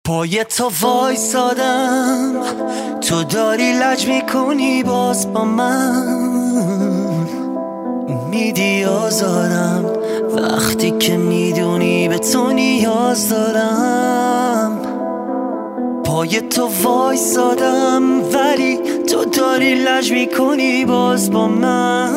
پای تو وایسادم، تو داری لج میکنی باز با من، میدی آزارم وقتی که میدونی به تو نیاز دارم. پای تو وایسادم ولی تو داری لج میکنی باز با من،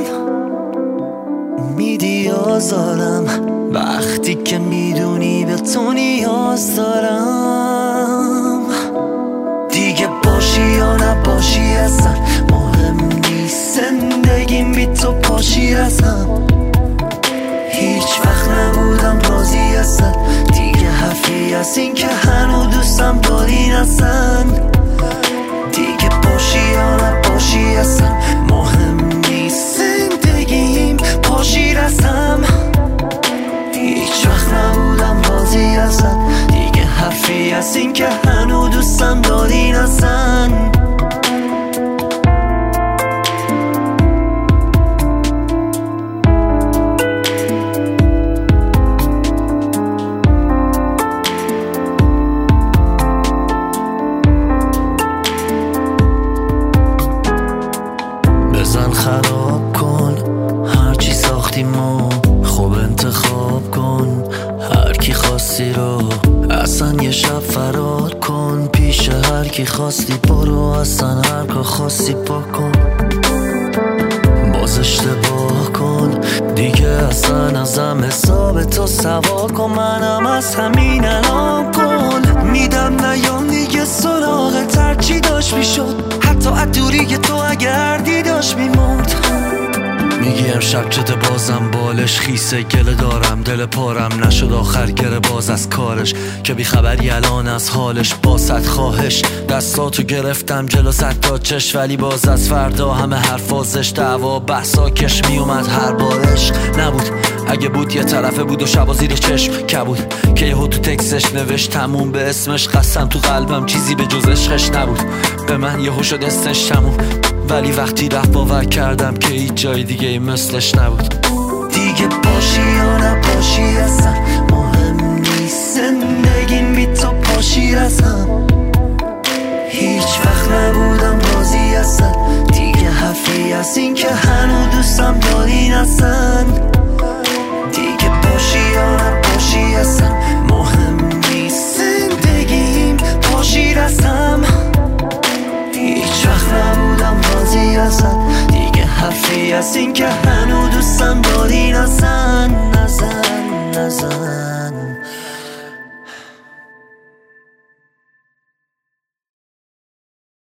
میدی آزارم وقتی که میدونی به تو نیاز دارم. دیگه باشی یا نباشی اصلا مهم نیست، زندگیم بی تو پاشی رسم. هیچ وقت نبودم راضی اصلا، دیگه حرفی از این که هنو دوستم داری نزن. دیگه باشی یا نباشی اصلا مهم نیست، زندگیم پاشی رسم. هیچ وقت نبودم راضی اصلا، دیگه حرفی از این که هنو دوستم داری نزن. بزن خراب کن هرچی ساختیم و خوب انتخاب کن هر کی خواستی رو، اصلا یه شب فرار کن پیش هر کی خواستی برو، اصلا هر کار خواستی بکن. باز اشتباه کن دیگه اصلا ازم حساب تو سوار کن، منم از همین الان کن میدم نیام دیگه سراغ ترچی داشت میشد، حتی ادوری که تو اگر دیداش میموند. میگی امشب چته بازم بالش خیسه، گله دارم دل پارم نشد آخر گره باز از کارش، که بی خبری الان از حالش. با صد خواهش دستاتو گرفتم جلو صد تا چش، ولی باز از فردا همه حرفازش دعوا بحثا کش میومد هر بارش. نبود اگه بود یه طرفه بود و شبا زیر چشم کبود، که یهو تو تکسش نوشت تموم به اسمش، قسم تو قلبم چیزی به جز عشقش نبود. به من یهو شد استش تموم، ولی وقتی رفت باور کردم که هیچ جای دیگه ای مثلش نبود. دیگه باشی یا نباشی اصلا مهم نیست، زندگیم بی تو پاشی رسم. هیچ وقت نبودم راضی اصلا، دیگه حرفی از این که هنو دوستم داری نزن.